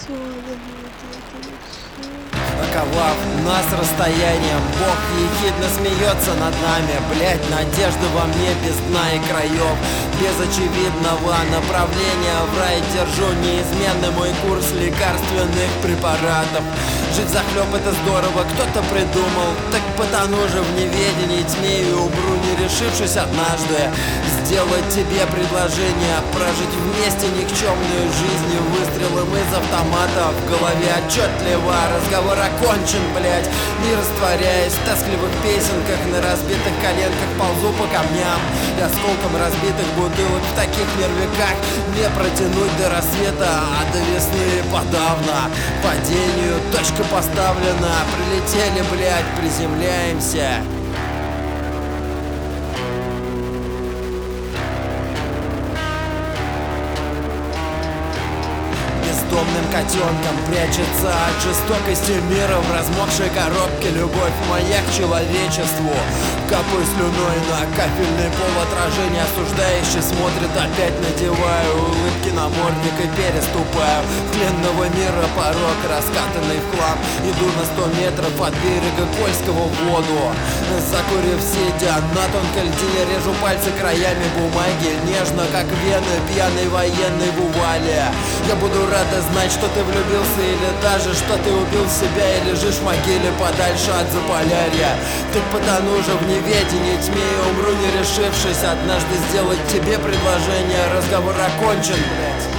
Оковав нас расстоянием, Бог ехидно смеется над нами. Блять, надежда во мне без дна и краев, без очевидного направления. В рай держу неизменный мой курс лекарственных препаратов. Жить захлеб — это здорово, кто-то придумал. Так потону же в неведении, тьме и умру, не решившись однажды сделать тебе предложение. Прожить вместе никчемную жизнь, выстрелом из автомата. В голове отчетливо разговор окончен, блять. Не растворяясь в тоскливых песенках, на разбитых коленках ползу по камням. И осколком разбитых бутылок в таких нервиках не протянуть до рассвета, а до весны подавно. Падению точка поставлена. Прилетели, блять, приземляемся. Бездомным котенком прячется от жестокости мира в размокшей коробке любовь моя к человечеству. Капаю слюной на кафельный пол, отражение осуждающе смотрит. Опять надеваю улыбки на мордник и переступаю в пленного мира порог, раскатанный в хлам. Иду на 100 метров от берега Кольского в воду, закурив сидя на тонкой льдине, режу пальцы краями бумаги, нежно как вены пьяный военный в увале. Я буду рада знать, что ты влюбился, или даже что ты убил себя и лежишь в могиле подальше от Заполярья. Так потону же в неведении, тьме и умру, не решившись однажды сделать тебе предложение. Разговор окончен, блять.